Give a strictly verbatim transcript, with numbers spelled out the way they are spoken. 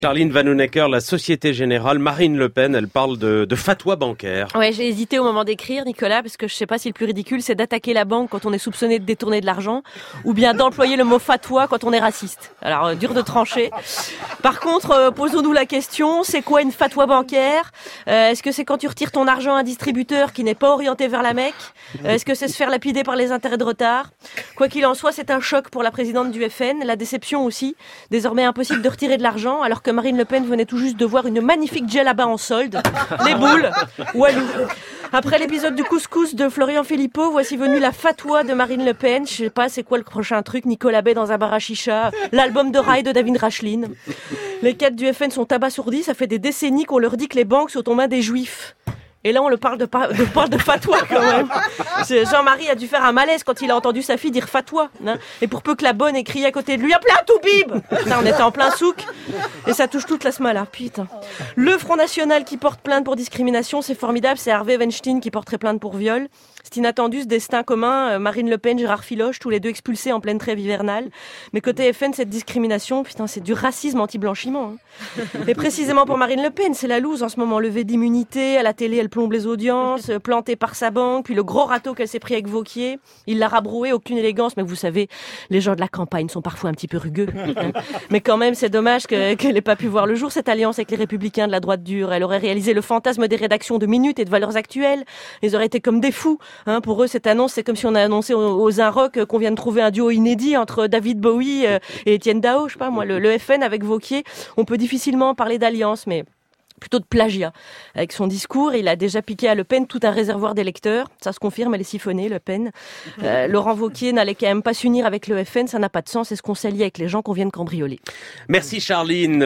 Charline Vanhoenacker, la Société Générale, Marine Le Pen, elle parle de, de fatwa bancaire. Ouais, j'ai hésité au moment d'écrire, Nicolas, parce que je sais pas si le plus ridicule, c'est d'attaquer la banque quand on est soupçonné de détourner de l'argent, ou bien d'employer le mot fatwa quand on est raciste. Alors, euh, dur de trancher. Par contre, euh, posons-nous la question, c'est quoi une fatwa bancaire ? euh, Est-ce que c'est quand tu retires ton argent à un distributeur qui n'est pas orienté vers la Mecque ? euh, Est-ce que c'est se faire lapider par les intérêts de retard ? Quoi qu'il en soit, c'est un choc pour la présidente du F N, la déception aussi. Désormais impossible de retirer de l'argent, alors que Marine Le Pen venait tout juste de voir une magnifique djellaba en solde. Les boules, Walou. Après l'épisode du couscous de Florian Philippot, voici venue la fatwa de Marine Le Pen. Je sais pas c'est quoi le prochain truc, Nicolas Bay dans un bar à chicha, l'album de rail de David Rachlin. Les cadres du F N sont abasourdis, ça fait des décennies qu'on leur dit que les banques sont aux mains des juifs. Et là, on le parle de, pa- de, parle de fatwa, quand même. C'est Jean-Marie a dû faire un malaise quand il a entendu sa fille dire fatwa. Hein. Et pour peu que la bonne ait crié à côté de lui, appelez un toubib! Putain, on était en plein souk. Et ça touche toute la smala. Putain. Le Front National qui porte plainte pour discrimination, c'est formidable. C'est Harvey Weinstein qui porterait plainte pour viol. C'est inattendu, ce destin commun. Marine Le Pen, Gérard Filoche, tous les deux expulsés en pleine trêve hivernale. Mais côté F N, cette discrimination, putain, c'est du racisme anti-blanchiment. Hein. Et précisément pour Marine Le Pen, c'est la loose en ce moment. Levée d'immunité, à la télé, elle plombe les audiences, plantée par sa banque, puis le gros râteau qu'elle s'est pris avec Wauquiez. Il l'a rabroué, aucune élégance, mais vous savez, les gens de la campagne sont parfois un petit peu rugueux. Hein. Mais quand même, c'est dommage que, qu'elle n'ait pas pu voir le jour, cette alliance avec les Républicains de la droite dure. Elle aurait réalisé le fantasme des rédactions de Minutes et de Valeurs Actuelles. Ils auraient été comme des fous. Hein, pour eux, cette annonce, c'est comme si on a annoncé aux, aux Inrock qu'on vient de trouver un duo inédit entre David Bowie euh, et Étienne Dao, je sais pas moi, le, le F N avec Wauquiez. On peut difficilement parler d'alliance, mais plutôt de plagiat. Avec son discours, il a déjà piqué à Le Pen tout un réservoir d'électeurs. Ça se confirme, elle est siphonnée, Le Pen. Euh, Laurent Wauquiez n'allait quand même pas s'unir avec le F N, ça n'a pas de sens. C'est ce qu'on s'allie avec les gens qu'on vient de cambrioler. Merci Charline.